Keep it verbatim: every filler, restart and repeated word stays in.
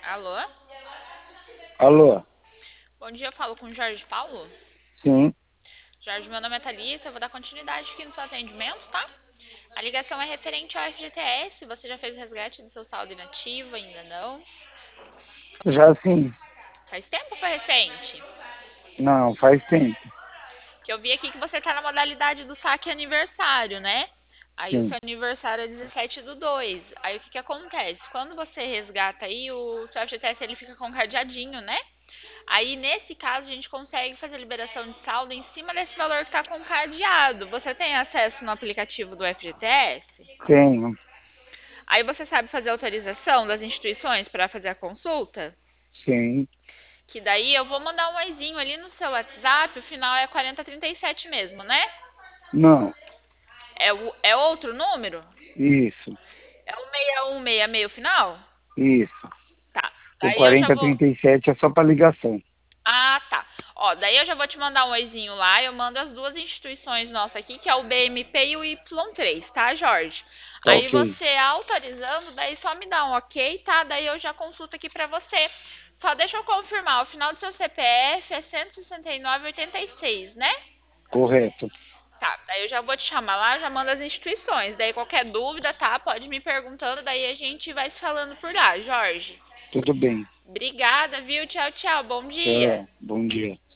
Alô? Alô? Bom dia, eu falo com o Jorge Paulo. Sim, Jorge, meu nome é Thalissa, eu vou dar continuidade aqui no seu atendimento, tá? A ligação é referente ao F G T S, você já fez o resgate do seu saldo inativo, ainda não? já sim. Faz tempo ou foi recente? Não, faz tempo. Que eu vi aqui que você tá na modalidade do saque aniversário, né? Aí o Sim, seu aniversário é dezessete do dois. Aí o que que acontece? Quando você resgata aí, o seu F G T S ele fica com cadeadinho, né? Aí, nesse caso, a gente consegue fazer a liberação de saldo em cima desse valor que está com cadeado. Você tem acesso no aplicativo do F G T S? tenho. Aí você sabe fazer a autorização das instituições para fazer a consulta? Sim. Que daí eu vou mandar um oizinho ali no seu WhatsApp, o final é quarenta trinta e sete mesmo, né? Não, É, o, é outro número? isso, É o seis um seis seis o final? isso. Tá. O Daí eu já quarenta vou. trinta e sete é só para ligação. Ah, tá. Ó, daí eu já vou te mandar um oizinho lá. Eu mando as duas instituições nossas aqui, que é o B M P e o Y três, tá, Jorge? Tá Aí ok. você autorizando, daí só me dá um ok, tá? Daí eu já consulto aqui pra você. Só deixa eu confirmar, o final do seu C P F é cento e sessenta e nove e oitenta e seis, né? Correto. Tá, daí eu já vou te chamar lá, já mando as instituições. Daí qualquer dúvida, tá? Pode me perguntando, daí a gente vai se falando por lá, Jorge. Tudo bem. Obrigada, viu? Tchau, tchau. Bom dia. Tchau. Bom dia.